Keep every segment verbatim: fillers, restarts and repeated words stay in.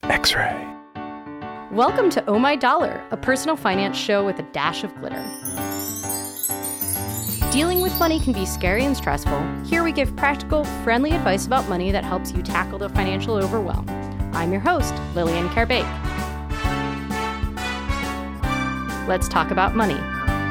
X-Ray. Welcome to Oh My Dollar, a personal finance show with a dash of glitter. Dealing with money can be scary and stressful. Here we give practical, friendly advice about money that helps you tackle the financial overwhelm. I'm your host, Lillian Carbake. Let's talk about money.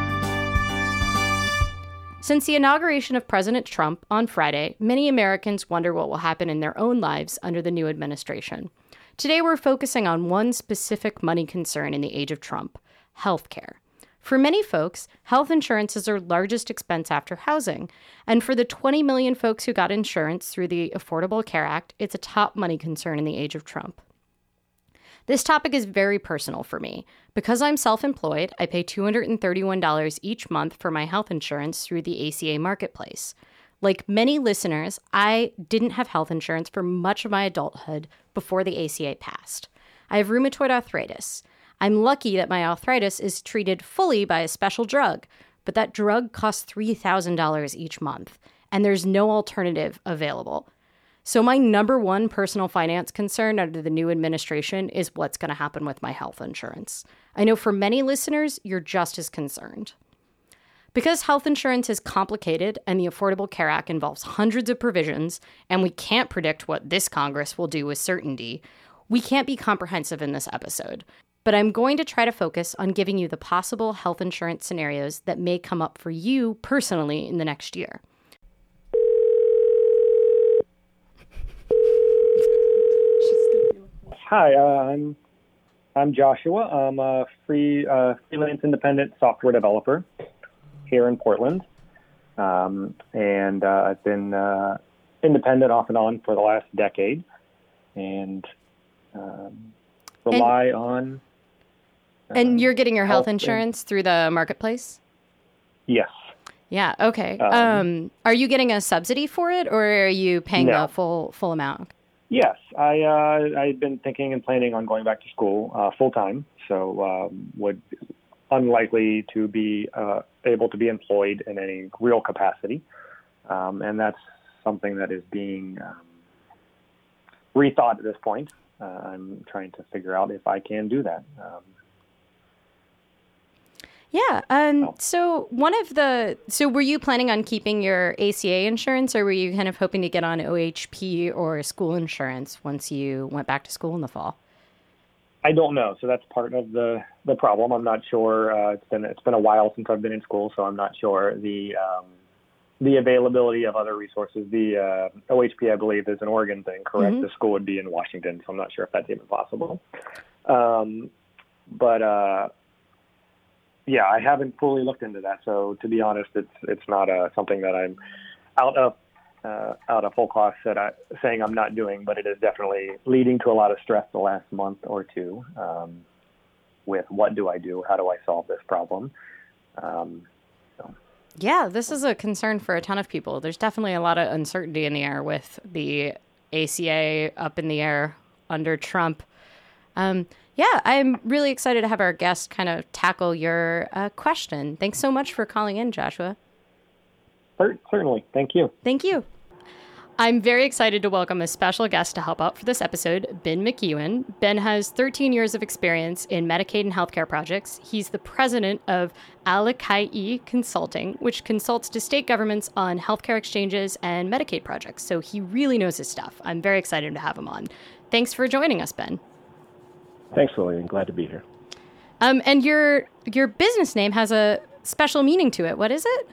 Since the inauguration of President Trump on Friday, many Americans wonder what will happen in their own lives under the new administration. Today, we're focusing on one specific money concern in the age of Trump: healthcare. For many folks, health insurance is their largest expense after housing. And for the twenty million folks who got insurance through the Affordable Care Act, it's a top money concern in the age of Trump. This topic is very personal for me. Because I'm self-employed, I pay two hundred thirty-one dollars each month for my health insurance through the A C A Marketplace. Like many listeners, I didn't have health insurance for much of my adulthood before the A C A passed. I have rheumatoid arthritis. I'm lucky that my arthritis is treated fully by a special drug, but that drug costs three thousand dollars each month, and there's no alternative available. So my number one personal finance concern under the new administration is what's going to happen with my health insurance. I know for many listeners, you're just as concerned. Because health insurance is complicated and the Affordable Care Act involves hundreds of provisions, and we can't predict what this Congress will do with certainty, we can't be comprehensive in this episode. But I'm going to try to focus on giving you the possible health insurance scenarios that may come up for you personally in the next year. Hi, uh, I'm I'm Joshua. I'm a free uh, freelance independent software developer here in Portland, um, and uh, I've been uh, independent off and on for the last decade, and um, rely and, on. Uh, and you're getting your health, health insurance through the marketplace? Yes. Yeah. Okay. Um, um, are you getting a subsidy for it, or are you paying no. the full full amount? Yes, I uh, I've been thinking and planning on going back to school uh, full time, so um, would unlikely to be uh, able to be employed in any real capacity, um, and that's something that is being um, rethought at this point. Uh, I'm trying to figure out if I can do that. Um, Yeah. Um, oh. So one of the, so were you planning on keeping your A C A insurance, or were you kind of hoping to get on O H P or school insurance once you went back to school in the fall? I don't know. So that's part of the, the problem. I'm not sure. Uh, it's been it's been a while since I've been in school, so I'm not sure the um, the availability of other resources. The uh, O H P, I believe, is an Oregon thing, correct? Mm-hmm. The school would be in Washington, so I'm not sure if that's even possible. Um, but uh, yeah, I haven't fully looked into that. So to be honest, it's it's not uh, something that I'm out of uh, out of full cost that I, saying I'm not doing, but it is definitely leading to a lot of stress the last month or two um, with what do I do? How do I solve this problem? Um, so. Yeah, this is a concern for a ton of people. There's definitely a lot of uncertainty in the air with the A C A up in the air under Trump. Um, yeah, I'm really excited to have our guest kind of tackle your uh, question. Thanks so much for calling in, Joshua. Certainly. Thank you. Thank you. I'm very excited to welcome a special guest to help out for this episode, Ben McEwen. Ben has thirteen years of experience in Medicaid and healthcare projects. He's the president of Alakai Consulting, which consults to state governments on healthcare exchanges and Medicaid projects. So he really knows his stuff. I'm very excited to have him on. Thanks for joining us, Ben. Thanks, Lillian. Glad to be here. Um, and your your business name has a special meaning to it. What is it?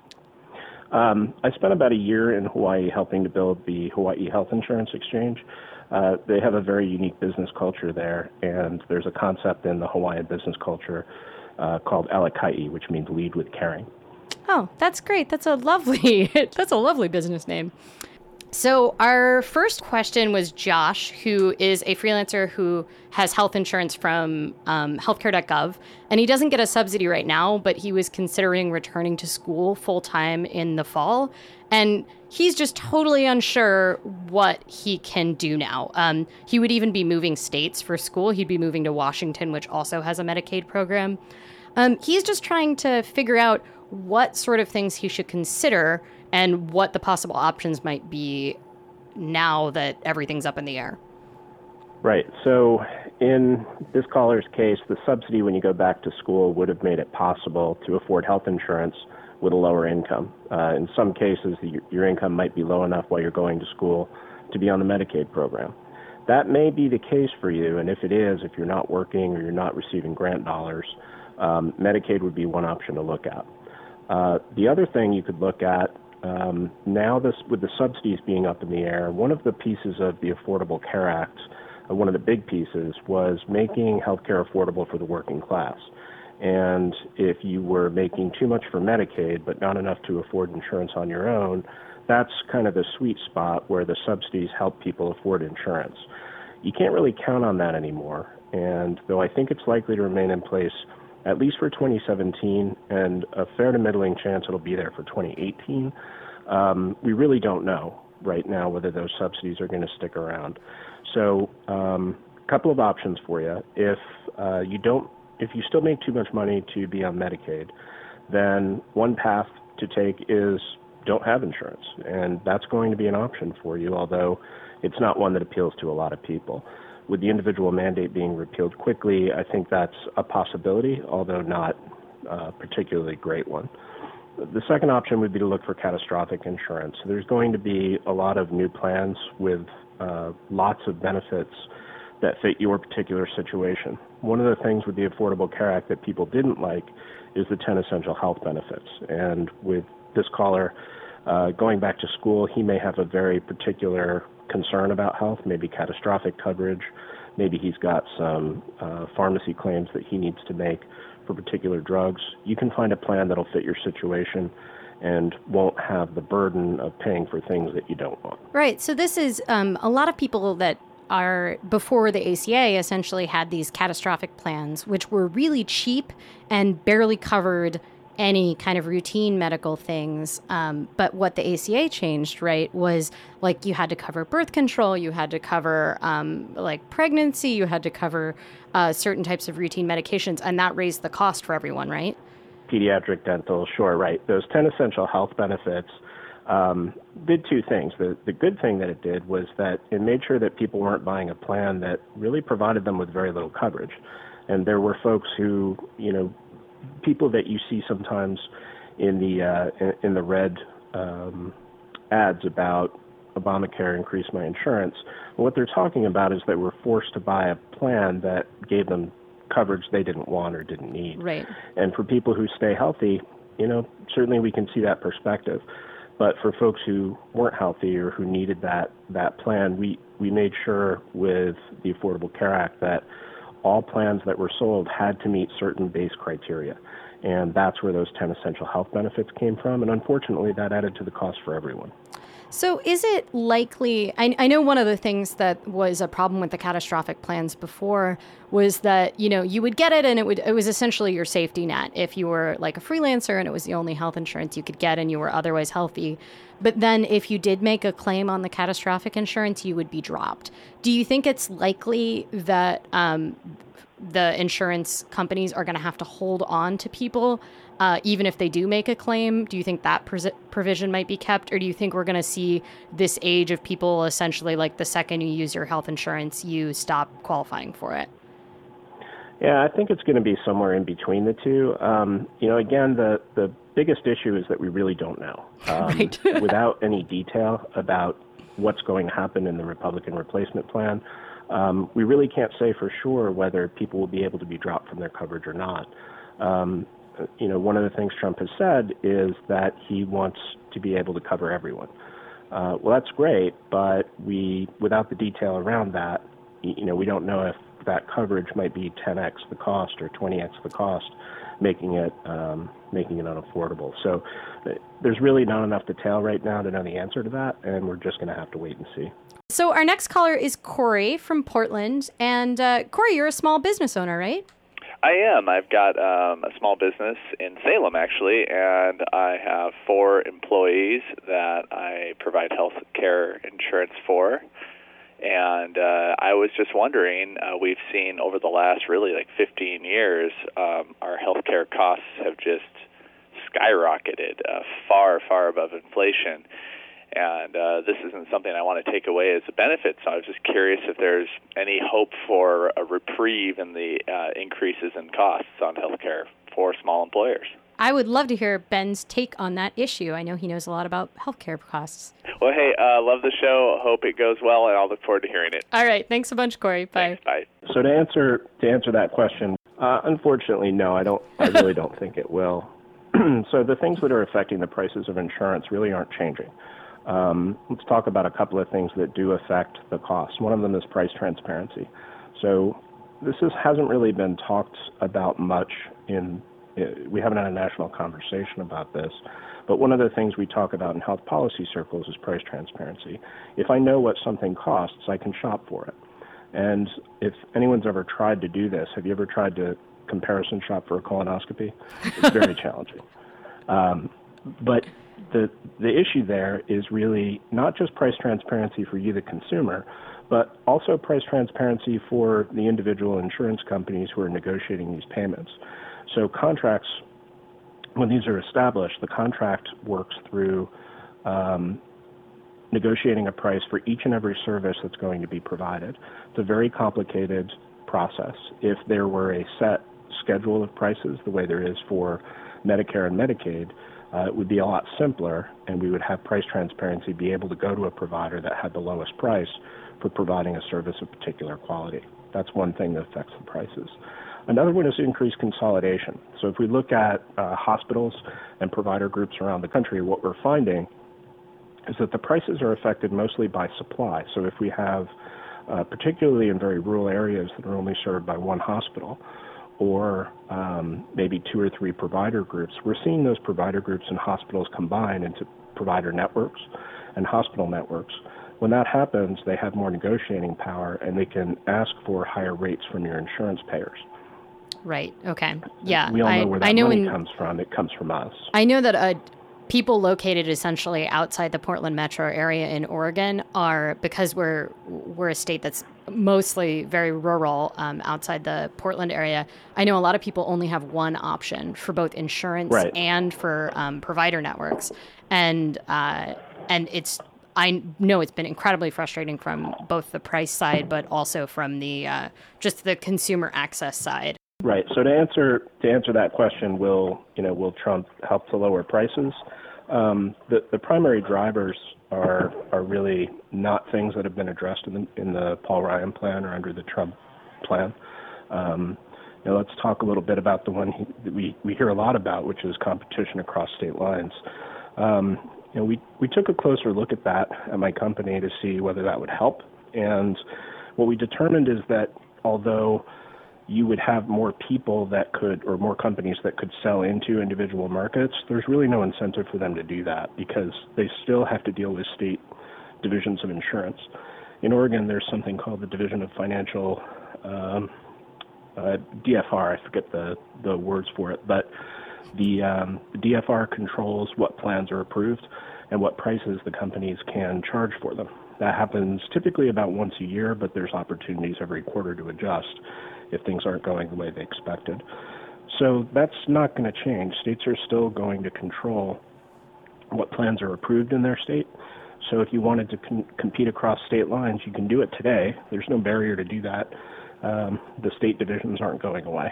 Um, I spent about a year in Hawaii helping to build the Hawaii Health Insurance Exchange. Uh, they have a very unique business culture there, and there's a concept in the Hawaiian business culture uh, called Alakai, which means lead with caring. Oh, that's great. That's a lovely that's a lovely business name. So our first question was Josh, who is a freelancer who has health insurance from um, healthcare dot gov, and he doesn't get a subsidy right now, but he was considering returning to school full-time in the fall, and he's just totally unsure what he can do now. Um, he would even be moving states for school. He'd be moving to Washington, which also has a Medicaid program. Um, he's just trying to figure out what sort of things he should consider and what the possible options might be now that everything's up in the air. Right. So in this caller's case, the subsidy when you go back to school would have made it possible to afford health insurance with a lower income. Uh, in some cases, the, your income might be low enough while you're going to school to be on the Medicaid program. That may be the case for you, and if it is, if you're not working or you're not receiving grant dollars, um, Medicaid would be one option to look at. Uh, the other thing you could look at, um, now this, with the subsidies being up in the air, one of the pieces of the Affordable Care Act, uh, one of the big pieces, was making healthcare affordable for the working class. And if you were making too much for Medicaid but not enough to afford insurance on your own, that's kind of the sweet spot where the subsidies help people afford insurance. You can't really count on that anymore. And though I think it's likely to remain in place at least for twenty seventeen and a fair to middling chance it'll be there for twenty eighteen, um, we really don't know right now whether those subsidies are going to stick around. So um, a couple of options for you. If uh, you don't If you still make too much money to be on Medicaid, then one path to take is don't have insurance. And that's going to be an option for you, although it's not one that appeals to a lot of people. With the individual mandate being repealed quickly, I think that's a possibility, although not a particularly great one. The second option would be to look for catastrophic insurance. There's going to be a lot of new plans with uh, lots of benefits that fit your particular situation. One of the things with the Affordable Care Act that people didn't like is the ten essential health benefits. And with this caller uh, going back to school, he may have a very particular concern about health, maybe catastrophic coverage, maybe he's got some uh, pharmacy claims that he needs to make for particular drugs. You can find a plan that'll fit your situation and won't have the burden of paying for things that you don't want. Right. So this is um, a lot of people that are before the A C A essentially had these catastrophic plans, which were really cheap and barely covered any kind of routine medical things. Um, but what the A C A changed, right, was like you had to cover birth control, you had to cover um, like pregnancy, you had to cover uh, certain types of routine medications, and that raised the cost for everyone, right? Pediatric, dental, sure, right. Those ten essential health benefits um, did two things. The, the good thing that it did was that it made sure that people weren't buying a plan that really provided them with very little coverage. And there were folks who, you know, people that you see sometimes in the uh, in, in the red um, ads about Obamacare increase my insurance. What they're talking about is that we're forced to buy a plan that gave them coverage they didn't want or didn't need. Right. And for people who stay healthy, you know, certainly we can see that perspective. But for folks who weren't healthy or who needed that that plan, we, we made sure with the Affordable Care Act that all plans that were sold had to meet certain base criteria. And that's where those ten essential health benefits came from. And unfortunately, that added to the cost for everyone. So is it likely, I, I know one of the things that was a problem with the catastrophic plans before was that, you know, you would get it and it would it was essentially your safety net if you were like a freelancer and it was the only health insurance you could get and you were otherwise healthy. But then if you did make a claim on the catastrophic insurance, you would be dropped. Do you think it's likely that um, the insurance companies are going to have to hold on to people Uh, even if they do make a claim? Do you think that pres- provision might be kept? Or do you think we're going to see this age of people essentially like the second you use your health insurance, you stop qualifying for it? Yeah, I think it's going to be somewhere in between the two. Um, you know, again, the, the biggest issue is that we really don't know. Um, right. Without any detail about what's going to happen in the Republican replacement plan, um, we really can't say for sure whether people will be able to be dropped from their coverage or not. Um, You know, one of the things Trump has said is that he wants to be able to cover everyone. Uh, well, that's great, but we, without the detail around that, you know, we don't know if that coverage might be ten x the cost or twenty x the cost, making it um, making it unaffordable. So uh, there's really not enough detail right now to know the answer to that, and we're just going to have to wait and see. So our next caller is Corey from Portland, and uh, Corey, you're a small business owner, right? I am. I've got um, a small business in Salem, actually, and I have four employees that I provide health care insurance for. And uh, I was just wondering, uh, we've seen over the last really like fifteen years, um, our health care costs have just skyrocketed uh, far, far above inflation. And uh, this isn't something I want to take away as a benefit, so I was just curious if there's any hope for a reprieve in the uh, increases in costs on healthcare for small employers. I would love to hear Ben's take on that issue. I know he knows a lot about healthcare costs. Well, hey, uh, love the show. Hope it goes well, and I'll look forward to hearing it. All right. Thanks a bunch, Corey. Bye. Thanks, bye. So to answer to answer that question, uh, unfortunately, no, I don't. I really don't think it will. So the things that are affecting the prices of insurance really aren't changing. Um, let's talk about a couple of things that do affect the cost. One of them is price transparency. So this is, hasn't really been talked about much in, we haven't had a national conversation about this, but one of the things we talk about in health policy circles is price transparency. If I know what something costs, I can shop for it. And if anyone's ever tried to do this, have you ever tried to comparison shop for a colonoscopy? It's very challenging. Um, but The the issue there is really not just price transparency for you, the consumer, but also price transparency for the individual insurance companies who are negotiating these payments. So contracts, when these are established, the contract works through um, negotiating a price for each and every service that's going to be provided. It's a very complicated process. If there were a set schedule of prices, the way there is for Medicare and Medicaid, Uh, it would be a lot simpler, and we would have price transparency, be able to go to a provider that had the lowest price for providing a service of particular quality. That's one thing that affects the prices. Another one is increased consolidation. So if we look at uh, hospitals and provider groups around the country, what we're finding is that the prices are affected mostly by supply. So if we have, uh, particularly in very rural areas that are only served by one hospital, or um, maybe two or three provider groups, we're seeing those provider groups and hospitals combine into provider networks and hospital networks. When that happens, they have more negotiating power, and they can ask for higher rates from your insurance payers. Right. Okay. Yeah. We all know I, where that I know money in, comes from. It comes from us. I know that uh, people located essentially outside the Portland metro area in Oregon are, because we're we're a state that's mostly very rural um, outside the Portland area. I know a lot of people only have one option for both insurance right. and for um, provider networks, and uh, and it's I know it's been incredibly frustrating from both the price side, but also from the uh, just the consumer access side. Right. So to answer to answer that question, will you know will Trump help to lower prices? Um, the the primary drivers are are really not things that have been addressed in the in the Paul Ryan plan or under the Trump plan. Um, you know, let's talk a little bit about the one he, that we we hear a lot about, which is competition across state lines. Um, you know, we we took a closer look at that at my company to see whether that would help, and what we determined is that although you would have more people that could, or more companies that could sell into individual markets, there's really no incentive for them to do that because they still have to deal with state divisions of insurance. In Oregon, there's something called the Division of Financial, um, uh, D F R, I forget the, the words for it, but the, um, the D F R controls what plans are approved and what prices the companies can charge for them. That happens typically about once a year, but there's opportunities every quarter to adjust if things aren't going the way they expected. So that's not going to change. States are still going to control what plans are approved in their state. So if you wanted to com- compete across state lines, you can do it today. There's no barrier to do that. Um, the state divisions aren't going away.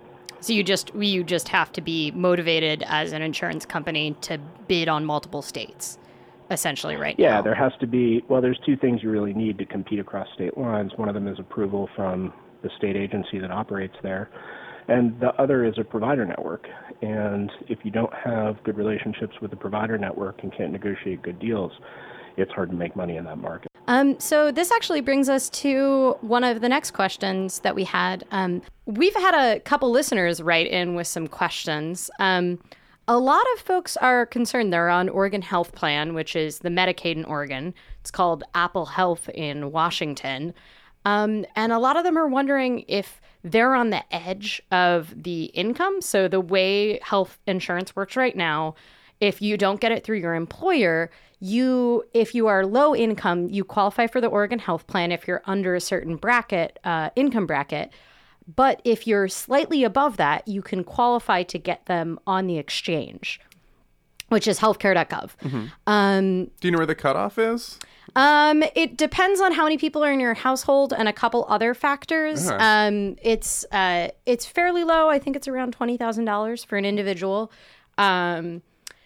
So you just you just have to be motivated as an insurance company to bid on multiple states, essentially, right yeah, now. Yeah, there has to be, well, there's two things you really need to compete across state lines. One of them is approval from the state agency that operates there, and the other is a provider network. And if you don't have good relationships with the provider network and can't negotiate good deals, it's hard to make money in that market. Um, so this actually brings us to one of the next questions that we had. Um, we've had a couple listeners write in with some questions. Um, a lot of folks are concerned. They're on Oregon Health Plan, which is the Medicaid in Oregon. It's called Apple Health in Washington. Um, and a lot of them are wondering if they're on the edge of the income. So the way health insurance works right now, if you don't get it through your employer, you, if you are low income, you qualify for the Oregon Health Plan if you're under a certain bracket, uh, income bracket. But if you're slightly above that, you can qualify to get them on the exchange. which is healthcare dot gov. Mm-hmm. Um, Do you know where the cutoff is? Um, it depends on how many people are in your household and a couple other factors. Uh-huh. Um, it's uh, it's fairly low. I think it's around twenty thousand dollars for an individual. Um,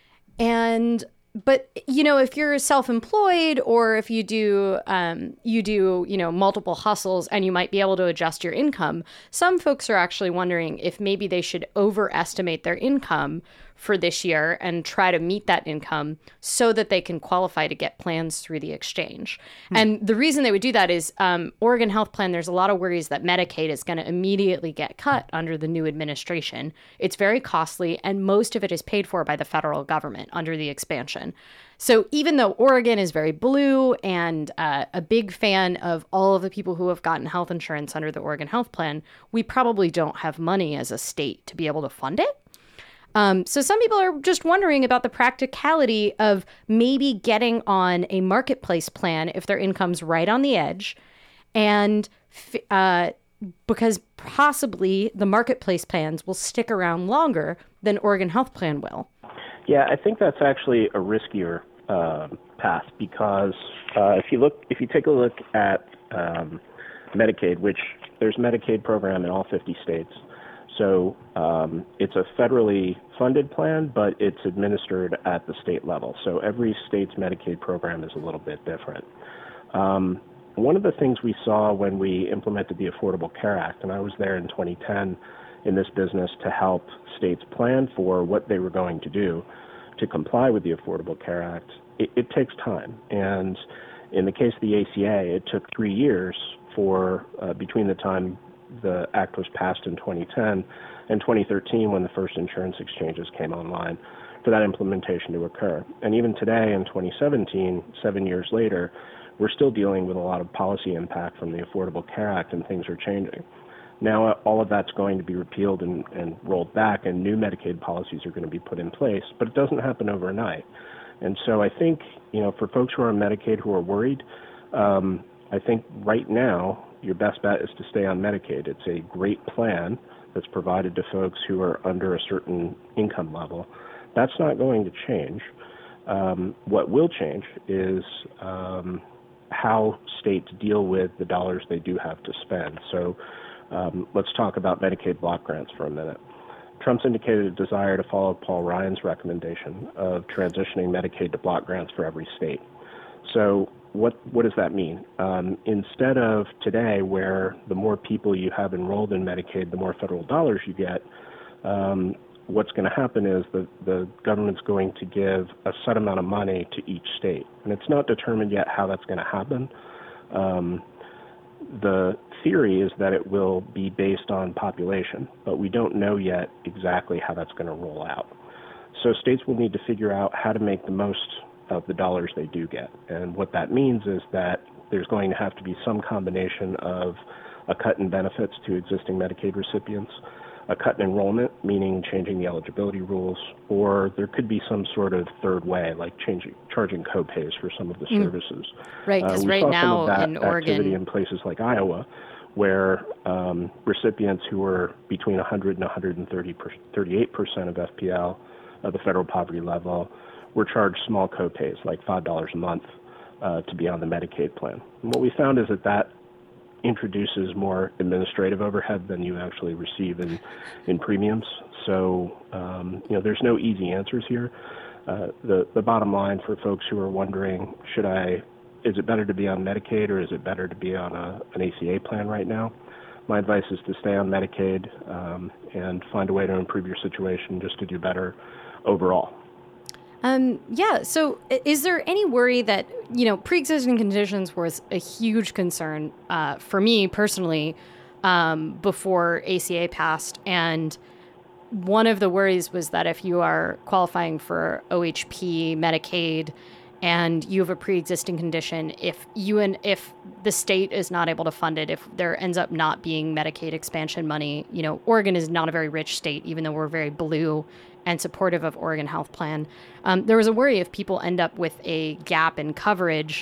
and but you know, if you're self-employed or if you do um, you do you know multiple hustles and you might be able to adjust your income, some folks are actually wondering if maybe they should overestimate their income for this year and try to meet that income so that they can qualify to get plans through the exchange. Hmm. And the reason they would do that is um, Oregon Health Plan, there's a lot of worries that Medicaid is going to immediately get cut under the new administration. It's very costly, and most of it is paid for by the federal government under the expansion. So even though Oregon is very blue and uh, a big fan of all of the people who have gotten health insurance under the Oregon Health Plan, we probably don't have money as a state to be able to fund it. Um, so some people are just wondering about the practicality of maybe getting on a marketplace plan if their income's right on the edge, and uh, because possibly the marketplace plans will stick around longer than Oregon Health Plan will. Yeah, I think that's actually a riskier uh, path because uh, if you look, if you take a look at um, Medicaid, which there's a Medicaid program in all fifty states. So um, it's a federally funded plan, but it's administered at the state level. So every state's Medicaid program is a little bit different. Um, one of the things we saw when we implemented the Affordable Care Act, and I was there in twenty ten in this business to help states plan for what they were going to do to comply with the Affordable Care Act, it, it takes time. And in the case of the A C A, it took three years for uh, between the time the act was passed in twenty ten and twenty thirteen when the first insurance exchanges came online for that implementation to occur. And even today in twenty seventeen, seven years later, we're still dealing with a lot of policy impact from the Affordable Care Act, and things are changing. Now all of that's going to be repealed and, and rolled back, and new Medicaid policies are going to be put in place, but it doesn't happen overnight. And so I think, you know, for folks who are on Medicaid who are worried, um, I think right now your best bet is to stay on Medicaid. It's a great plan that's provided to folks who are under a certain income level. That's not going to change. Um, what will change is um, how states deal with the dollars they do have to spend. So um, let's talk about Medicaid block grants for a minute. Trump's indicated a desire to follow Paul Ryan's recommendation of transitioning Medicaid to block grants for every state. So what what does that mean? Um, instead of today, where the more people you have enrolled in Medicaid, the more federal dollars you get, um, what's going to happen is the, the government's going to give a set amount of money to each state. And it's not determined yet how that's going to happen. Um, the theory is that it will be based on population, but we don't know yet exactly how that's going to roll out. So states will need to figure out how to make the most of the dollars they do get. And what that means is that there's going to have to be some combination of a cut in benefits to existing Medicaid recipients, a cut in enrollment, meaning changing the eligibility rules, or there could be some sort of third way, like changing, charging co-pays for some of the mm. services. Right, because uh, right now in activity Oregon, in places like Iowa, where um, recipients who were between one hundred and one hundred thirty-eight percent of F P L, of the federal poverty level, were charged small co-pays, like five dollars a month, uh, to be on the Medicaid plan. And what we found is that that introduces more administrative overhead than you actually receive in, in premiums. So, um, you know, there's no easy answers here. Uh, the, the bottom line for folks who are wondering, should I, is it better to be on Medicaid or is it better to be on a, an A C A plan right now? My advice is to stay on Medicaid um, and find a way to improve your situation just to do better overall. Um, yeah. So is there any worry that, you know, pre-existing conditions was a huge concern uh, for me personally um, before A C A passed? And one of the worries was that if you are qualifying for O H P, Medicaid, and you have a pre-existing condition, if you and if the state is not able to fund it, if there ends up not being Medicaid expansion money, you know, Oregon is not a very rich state, even though we're very blue and supportive of Oregon Health Plan. Um, there was a worry if people end up with a gap in coverage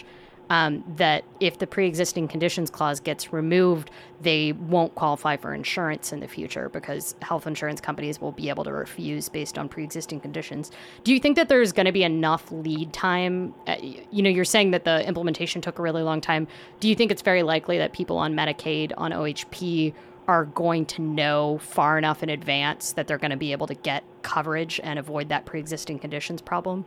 um, that if the pre-existing conditions clause gets removed, they won't qualify for insurance in the future because health insurance companies will be able to refuse based on pre-existing conditions. Do you think that there's going to be enough lead time? Uh, you know, you're saying that the implementation took a really long time. Do you think it's very likely that people on Medicaid, on O H P, are going to know far enough in advance that they're going to be able to get coverage and avoid that pre-existing conditions problem?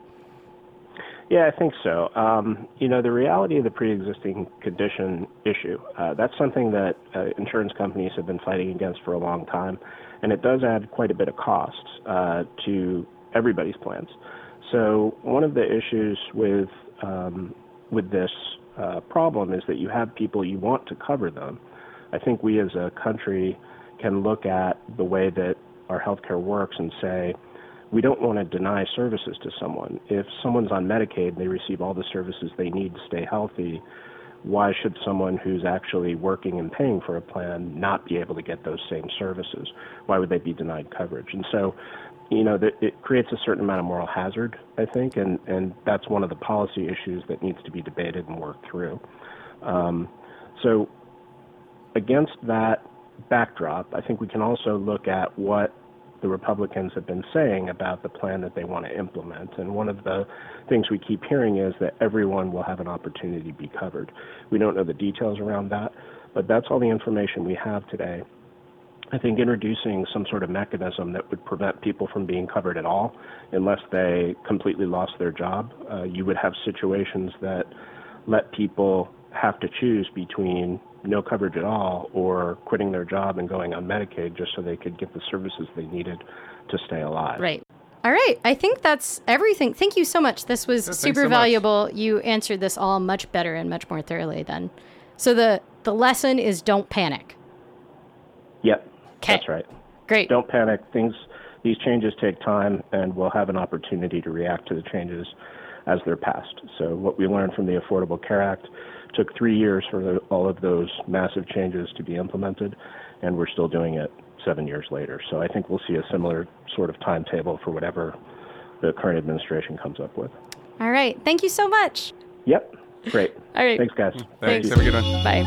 Yeah, I think so. Um, you know, the reality of the pre-existing condition issue, uh, that's something that uh, insurance companies have been fighting against for a long time, and it does add quite a bit of costs uh, to everybody's plans. So one of the issues with um, with this uh, problem is that you have people, you want to cover them. I think we as a country can look at the way that our healthcare works and say, we don't want to deny services to someone. If someone's on Medicaid and they receive all the services they need to stay healthy, why should someone who's actually working and paying for a plan not be able to get those same services? Why would they be denied coverage? And so, you know, it creates a certain amount of moral hazard, I think, and, and that's one of the policy issues that needs to be debated and worked through. Um, so against that backdrop, I think we can also look at what the Republicans have been saying about the plan that they want to implement. And one of the things we keep hearing is that everyone will have an opportunity to be covered. We don't know the details around that, but that's all the information we have today. I think introducing some sort of mechanism that would prevent people from being covered at all unless they completely lost their job, uh, you would have situations that let people have to choose between no coverage at all or quitting their job and going on Medicaid just so they could get the services they needed to stay alive. Right. All right. I think that's everything. Thank you so much. This was yeah, super so valuable. Much. You answered this all much better and much more thoroughly then. So the, the lesson is don't panic. Yep. Kay. That's right. Great. Don't panic. Things, these changes take time, and we'll have an opportunity to react to the changes as they're passed. So what we learned from the Affordable Care Act took three years for the, all of those massive changes to be implemented, and we're still doing it seven years later. So I think we'll see a similar sort of timetable for whatever the current administration comes up with. All right. Thank you so much. Yep. Great. All right. Thanks, guys. Thanks. Have a good one. Bye.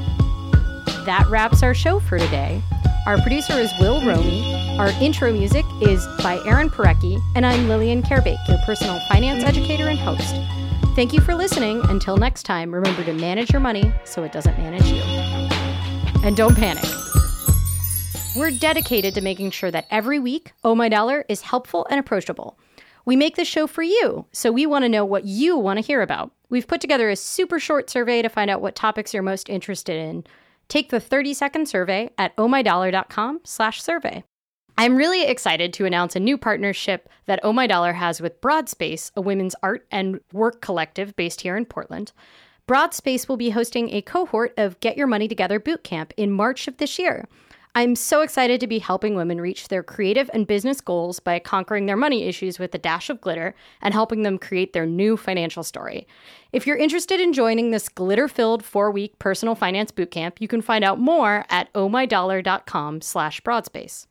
That wraps our show for today. Our producer is Will Romey. Our intro music is by Aaron Parecki, and I'm Lillian Kerbake, your personal finance educator and host. Thank you for listening. Until next time, remember to manage your money so it doesn't manage you. And don't panic. We're dedicated to making sure that every week, Oh My Dollar is helpful and approachable. We make this show for you, so we want to know what you want to hear about. We've put together a super short survey to find out what topics you're most interested in. Take the thirty-second survey at ohmydollar.com slash survey. I'm really excited to announce a new partnership that Oh My Dollar has with Broadspace, a women's art and work collective based here in Portland. Broadspace will be hosting a cohort of Get Your Money Together bootcamp in March of this year. I'm so excited to be helping women reach their creative and business goals by conquering their money issues with a dash of glitter and helping them create their new financial story. If you're interested in joining this glitter-filled four-week personal finance bootcamp, you can find out more at ohmydollar.com slash broadspace.